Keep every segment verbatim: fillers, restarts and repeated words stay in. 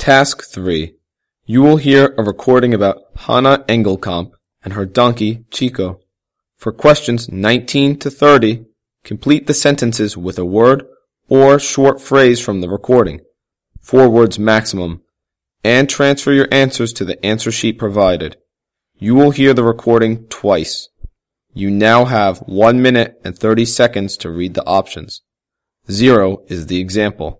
Task three. You will hear a recording about Hannah Engelkamp and her donkey, Chico. For questions nineteen to thirty, complete the sentences with a word or short phrase from the recording, four words maximum, and transfer your answers to the answer sheet provided. You will hear the recording twice. You now have one minute and thirty seconds to read the options. Zero is the example.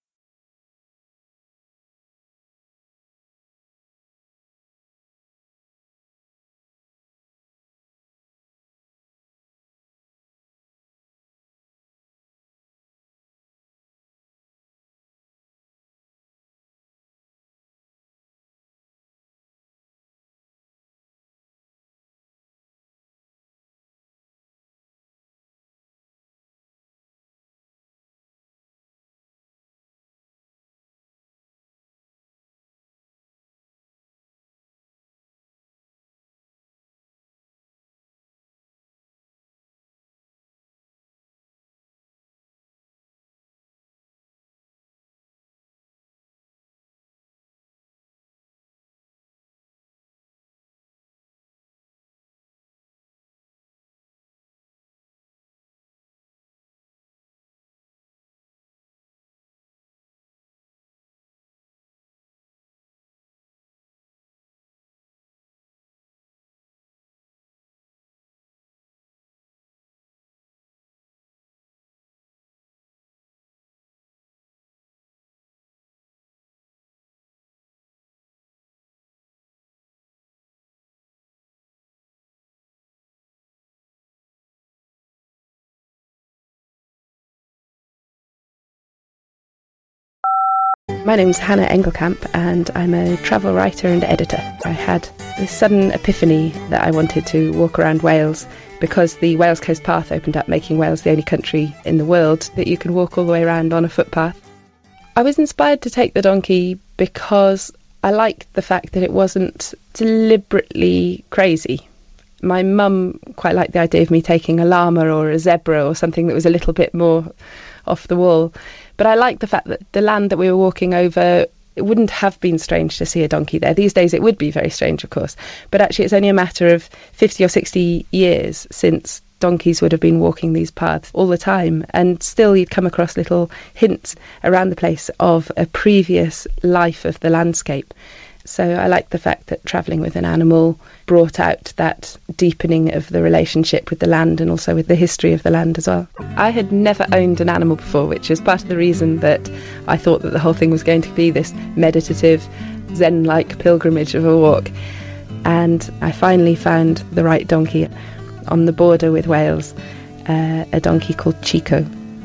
My name's Hannah Engelkamp and I'm a travel writer and editor. I had this sudden epiphany that I wanted to walk around Wales because the Wales Coast Path opened up, making Wales the only country in the world that you can walk all the way around on a footpath. I was inspired to take the donkey because I liked the fact that it wasn't deliberately crazy. My mum quite liked the idea of me taking a llama or a zebra or something that was a little bit more off the wall. But I liked the fact that the land that we were walking over, it wouldn't have been strange to see a donkey there. These days it would be very strange, of course. But actually it's only a matter of fifty or sixty years since donkeys would have been walking these paths all the time. And still you'd come across little hints around the place of a previous life of the landscape. So I liked the fact that travelling with an animal brought out that deepening of the relationship with the land and also with the history of the land as well. I had never owned an animal before, which is part of the reason that I thought that the whole thing was going to be this meditative, Zen-like pilgrimage of a walk. And I finally found the right donkey on the border with Wales, uh, a donkey called Chico.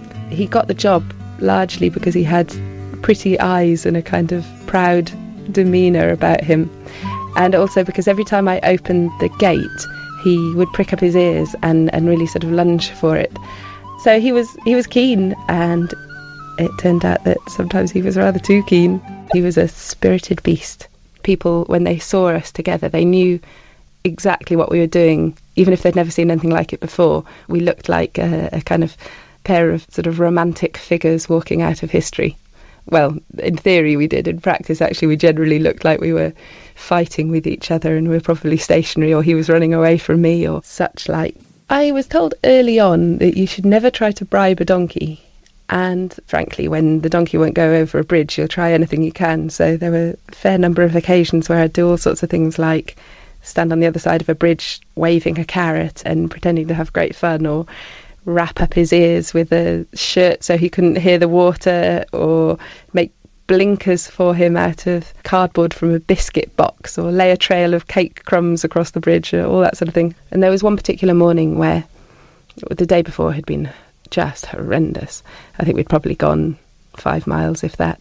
He got the job largely because he had pretty eyes and a kind of proud demeanour about him, and also because every time I opened the gate he would prick up his ears and, and really sort of lunge for it. So he was he was keen, and it turned out that sometimes he was rather too keen. He was a spirited beast. People, when they saw us together, they knew exactly what we were doing, even if they'd never seen anything like it before. We looked like a, a kind of pair of sort of romantic figures walking out of history. Well, in theory we did. In practice, actually, we generally looked like we were fighting with each other and we were probably stationary, or he was running away from me or such like. I was told early on that you should never try to bribe a donkey. And frankly, when the donkey won't go over a bridge, you'll try anything you can. So there were a fair number of occasions where I'd do all sorts of things like stand on the other side of a bridge waving a carrot and pretending to have great fun, or wrap up his ears with a shirt so he couldn't hear the water, or make blinkers for him out of cardboard from a biscuit box, or lay a trail of cake crumbs across the bridge, or all that sort of thing. And there was one particular morning where the day before had been just horrendous. I think we'd probably gone five miles, if that.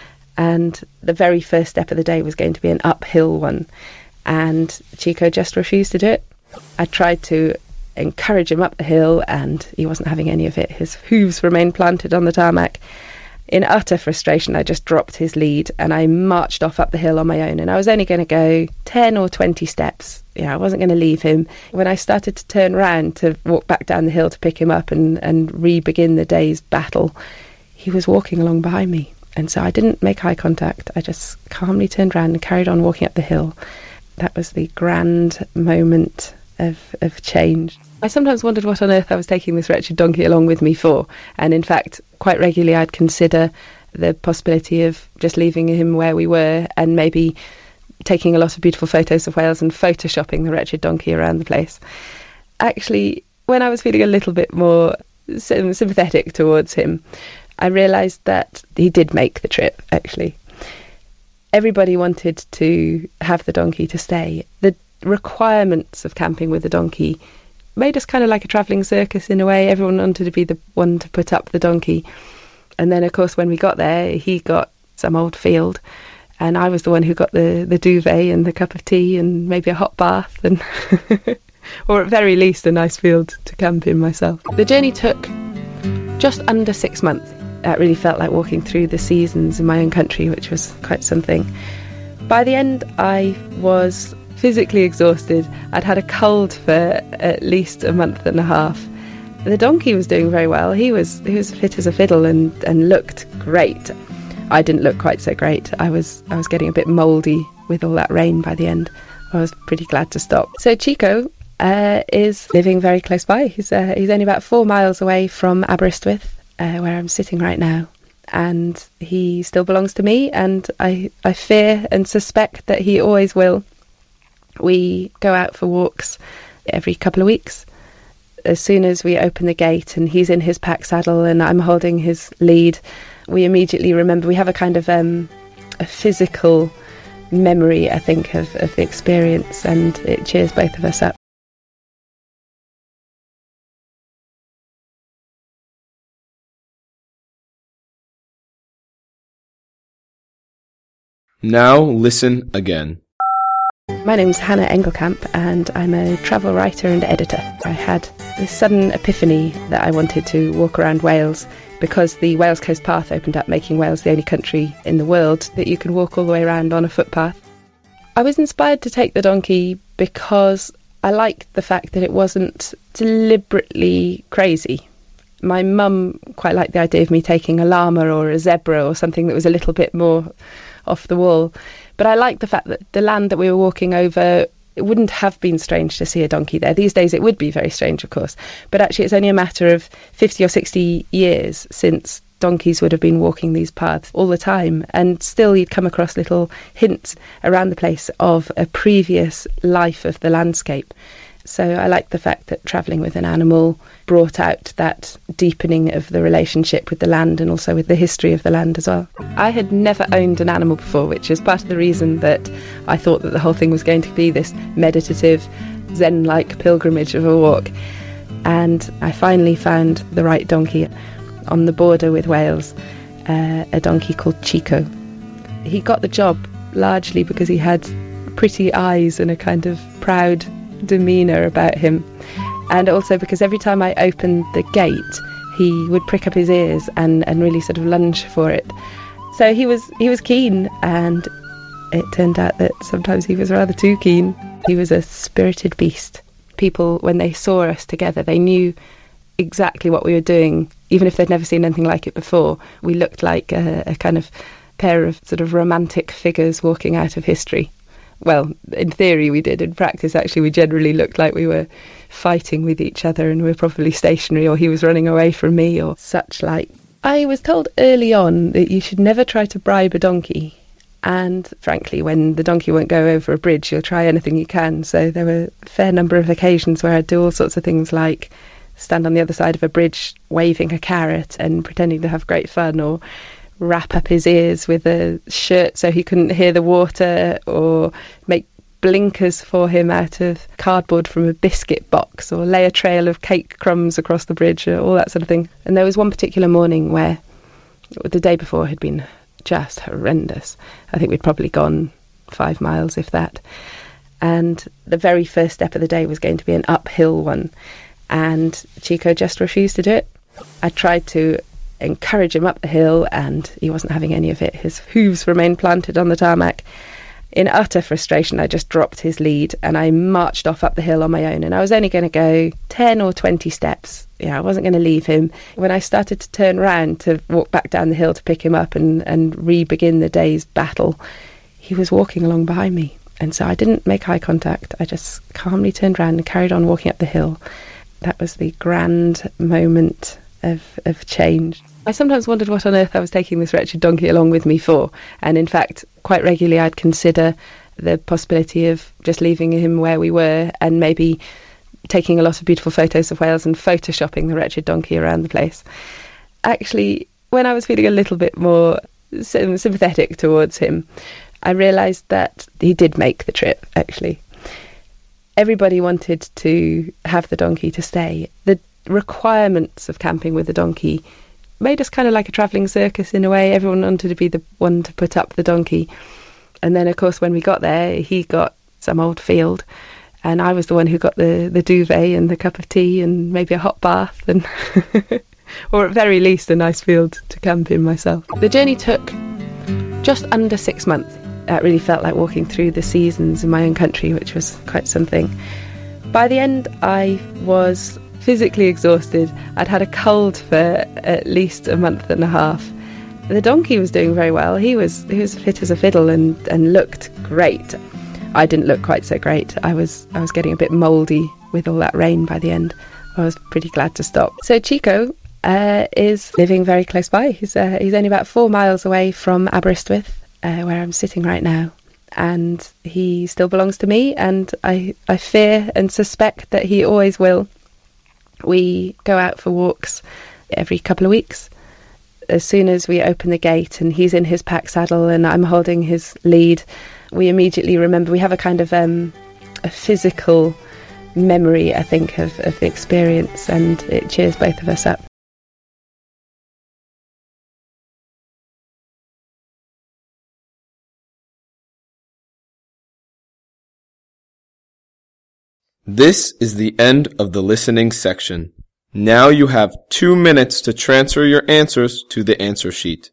And the very first step of the day was going to be an uphill one, and Chico just refused to do it. I tried to encourage him up the hill and he wasn't having any of it. His hooves remained planted on the tarmac. In utter frustration, I just dropped his lead and I marched off up the hill on my own, and I was only going to go ten or twenty steps. Yeah, I wasn't going to leave him. When I started to turn round to walk back down the hill to pick him up and, and re-begin the day's battle, he was walking along behind me, And so I didn't make eye contact. I just calmly turned around and carried on walking up the hill. That was the grand moment of, of change. I sometimes wondered what on earth I was taking this wretched donkey along with me for. And in fact, quite regularly I'd consider the possibility of just leaving him where we were and maybe taking a lot of beautiful photos of Wales and photoshopping the wretched donkey around the place. Actually, when I was feeling a little bit more sympathetic towards him, I realised that he did make the trip, actually. Everybody wanted to have the donkey to stay. The requirements of camping with the donkey made us kind of like a travelling circus in a way. Everyone wanted to be the one to put up the donkey. And then, of course, when we got there, he got some old field, and I was the one who got the, the duvet and the cup of tea and maybe a hot bath, and or at very least a nice field to camp in myself. The journey took just under six months. That really felt like walking through the seasons in my own country, which was quite something. By the end, I was physically exhausted. I'd had a cold for at least a month and a half. The donkey was doing very well. He was he was fit as a fiddle and, and looked great. I didn't look quite so great. I was I was getting a bit mouldy with all that rain by the end. I was pretty glad to stop. So Chico uh, is living very close by. He's uh, he's only about four miles away from Aberystwyth, Uh, where I'm sitting right now, and he still belongs to me, and I, I fear and suspect that he always will. We go out for walks every couple of weeks. As soon as we open the gate and he's in his pack saddle and I'm holding his lead, we immediately remember. We have a kind of um, a physical memory, I think, of, of the experience, and it cheers both of us up. Now listen again. My name's Hannah Engelkamp, and I'm a travel writer and editor. I had this sudden epiphany that I wanted to walk around Wales because the Wales Coast Path opened up, making Wales the only country in the world that you can walk all the way around on a footpath. I was inspired to take the donkey because I liked the fact that it wasn't deliberately crazy. My mum quite liked the idea of me taking a llama or a zebra or something that was a little bit more off the wall. But I liked the fact that the land that we were walking over, it wouldn't have been strange to see a donkey there. These days it would be very strange, of course. But actually it's only a matter of fifty or sixty years since donkeys would have been walking these paths all the time. And still you'd come across little hints around the place of a previous life of the landscape. So I liked the fact that travelling with an animal brought out that deepening of the relationship with the land and also with the history of the land as well. I had never owned an animal before, which is part of the reason that I thought that the whole thing was going to be this meditative, Zen-like pilgrimage of a walk. And I finally found the right donkey on the border with Wales, uh, a donkey called Chico. He got the job largely because he had pretty eyes and a kind of proud demeanour about him, and also because every time I opened the gate he would prick up his ears and, and really sort of lunge for it. So he was he was keen, and it turned out that sometimes he was rather too keen. He was a spirited beast. People, when they saw us together, they knew exactly what we were doing, even if they'd never seen anything like it before. We looked like a, a kind of pair of sort of romantic figures walking out of history. Well, in theory we did. In practice, actually, we generally looked like we were fighting with each other and we were probably stationary, or he was running away from me or such like. I was told early on that you should never try to bribe a donkey. And frankly, when the donkey won't go over a bridge, you'll try anything you can. So there were a fair number of occasions where I'd do all sorts of things like stand on the other side of a bridge waving a carrot and pretending to have great fun, or wrap up his ears with a shirt so he couldn't hear the water, or make blinkers for him out of cardboard from a biscuit box, or lay a trail of cake crumbs across the bridge, or all that sort of thing. And there was one particular morning where the day before had been just horrendous. I think we'd probably gone five miles, if that. And the very first step of the day was going to be an uphill one, and Chico just refused to do it. I tried to encourage him up the hill and he wasn't having any of it. His hooves remained planted on the tarmac. In utter frustration, I just dropped his lead and I marched off up the hill on my own. And I was only going to go ten or twenty steps. Yeah, I wasn't going to leave him. When I started to turn round to walk back down the hill to pick him up and, and re-begin the day's battle, he was walking along behind me. And so I didn't make eye contact. I just calmly turned round and carried on walking up the hill. That was the grand moment of, of change. I sometimes wondered what on earth I was taking this wretched donkey along with me for. And in fact, quite regularly I'd consider the possibility of just leaving him where we were and maybe taking a lot of beautiful photos of Wales and photoshopping the wretched donkey around the place. Actually, when I was feeling a little bit more sympathetic towards him, I realised that he did make the trip, actually. Everybody wanted to have the donkey to stay. The requirements of camping with the donkey made us kind of like a travelling circus in a way. Everyone wanted to be the one to put up the donkey. And then, of course, when we got there, he got some old field, and I was the one who got the, the duvet and the cup of tea and maybe a hot bath, and or at very least a nice field to camp in myself. The journey took just under six months. It really felt like walking through the seasons in my own country, which was quite something. By the end, I was physically exhausted. I'd had a cold for at least a month and a half. The donkey was doing very well. He was he was fit as a fiddle and, and looked great. I didn't look quite so great. I was I was getting a bit mouldy with all that rain by the end. I was pretty glad to stop. So Chico uh, is living very close by. He's uh, he's only about four miles away from Aberystwyth, uh, where I'm sitting right now. And he still belongs to me, and I, I fear and suspect that he always will. We go out for walks every couple of weeks. As soon as we open the gate and he's in his pack saddle and I'm holding his lead, we immediately remember. We have a kind of um, a physical memory, I think, of, of the experience, and it cheers both of us up. This is the end of the listening section. Now you have two minutes to transfer your answers to the answer sheet.